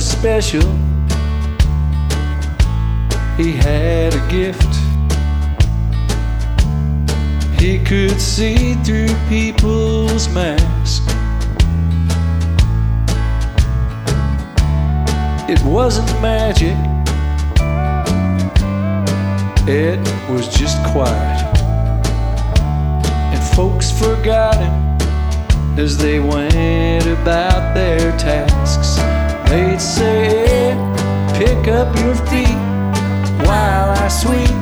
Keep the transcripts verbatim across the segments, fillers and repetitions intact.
was special. He had a gift. He could see through people's masks. It wasn't magic, it was just quiet. And folks forgot him as they went about their tasks. They'd say, Ed, pick up your feet while I sweep.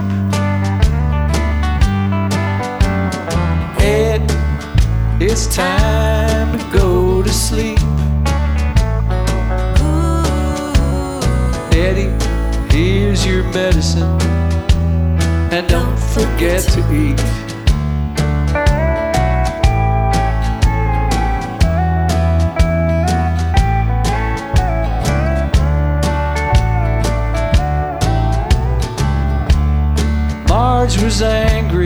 Ed, it's time to go to sleep. Eddie, here's your medicine, and don't forget to eat. Marge was angry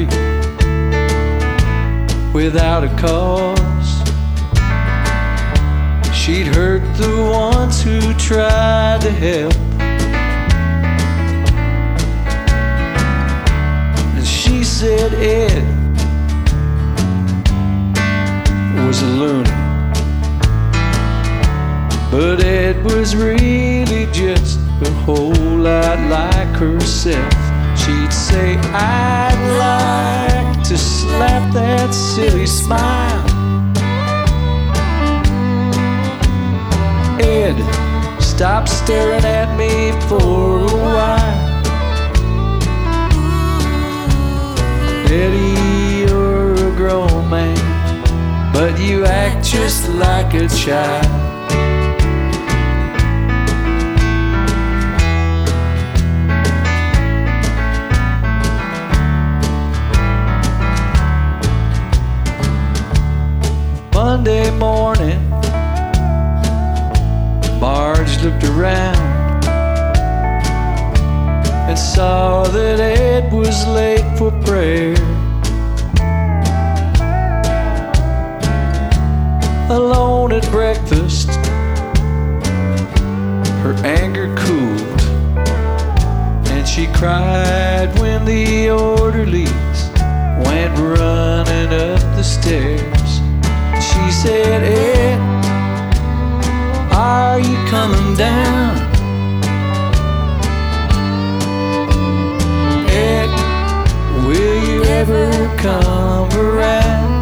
without a cause. She'd hurt the ones who tried to help. And she said Ed was a loony. But Ed was really just a whole lot like herself. She'd say, I'd like to slap that silly smile. Ed, stop staring at me for a while. Eddie, you're a grown man, but you act just like a child. Monday morning, Marge looked around and saw that Ed was late for prayer. Alone at breakfast, her anger cooled, and she cried when the orderlies went running up the stairs. She said, Ed, are you coming down? Ed, will you ever come around?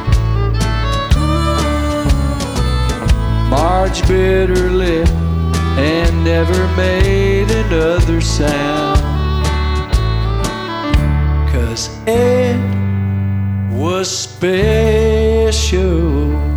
Marge bit her lip and never made another sound. 'Cause Ed was special.